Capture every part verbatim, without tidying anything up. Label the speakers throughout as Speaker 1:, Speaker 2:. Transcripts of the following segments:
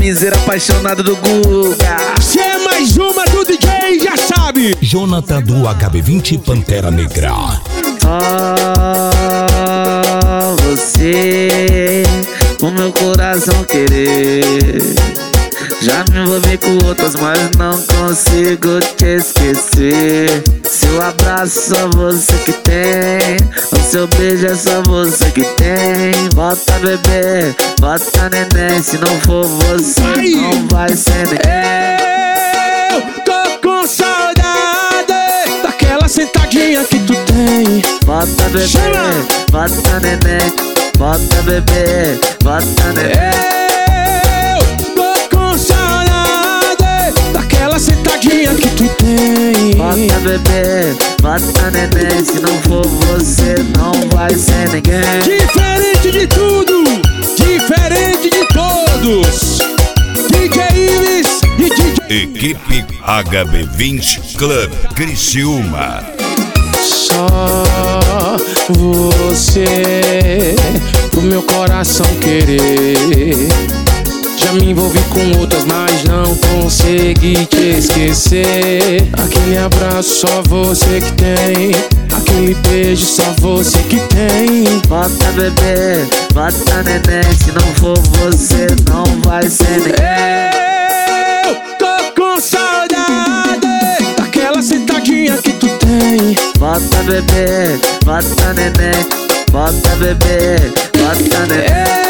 Speaker 1: piseiro apaixonado do Guga.
Speaker 2: Se é mais uma do D J, já sabe.
Speaker 3: Jonathan do H B vinte Pantera Negra.
Speaker 1: Ah, você, o meu coração querer. Já me envolvi com outras, mas não consigo te esquecer. Seu abraço só você que tem, o seu beijo é só você que tem. Bota bebê, bota neném, se não for você
Speaker 2: Ai.
Speaker 1: não vai ser ninguém.
Speaker 2: Eu tô com saudade daquela sentadinha que tu tem.
Speaker 1: Bota bebê,
Speaker 2: Chama.
Speaker 1: bota neném, bota bebê, bota neném.
Speaker 2: Sentadinha que tu tem.
Speaker 1: Bota bebê, bota neném, se não for você não vai ser ninguém.
Speaker 2: Diferente de tudo, diferente de todos. D J Ives e D J
Speaker 3: Equipe H B vinte Club Criciúma.
Speaker 2: Só você, pro meu coração querer. Já me envolvi com outras, mas não consegui te esquecer. Aquele abraço só você que tem, aquele beijo só você que tem.
Speaker 1: Bota bebê, bota neném, se não for você não vai ser ninguém.
Speaker 2: Eu tô com saudade daquela sentadinha que tu tem.
Speaker 1: Bota bebê, bota neném, bota bebê, bota neném.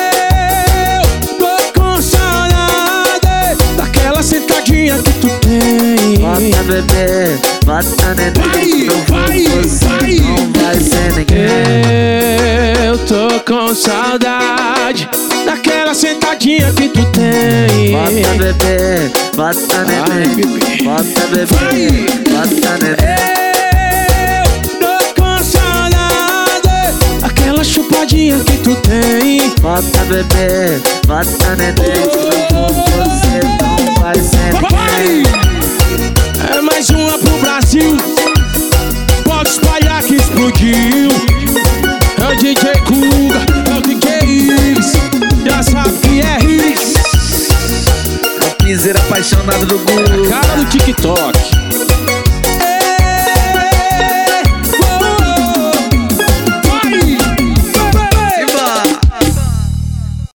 Speaker 2: Sentadinha que tu tem.
Speaker 1: Bota bebê, bota neném, se não for você
Speaker 2: vai.
Speaker 1: não vai ser ninguém.
Speaker 2: Eu tô com saudade daquela sentadinha que tu tem.
Speaker 1: Bota bebê, bota neném, bota bebê, bota neném.
Speaker 2: Eu tô com saudade daquela chupadinha que tu tem.
Speaker 1: Bota bebê, bota neném, se não for você não vai ser ninguém.
Speaker 2: É mais uma pro Brasil, pode espalhar que explodiu. É o D J Guga, é o D J Ives, já sabe que é Ives.
Speaker 1: É o piseiro apaixonado do Guga.
Speaker 2: Cara do TikTok.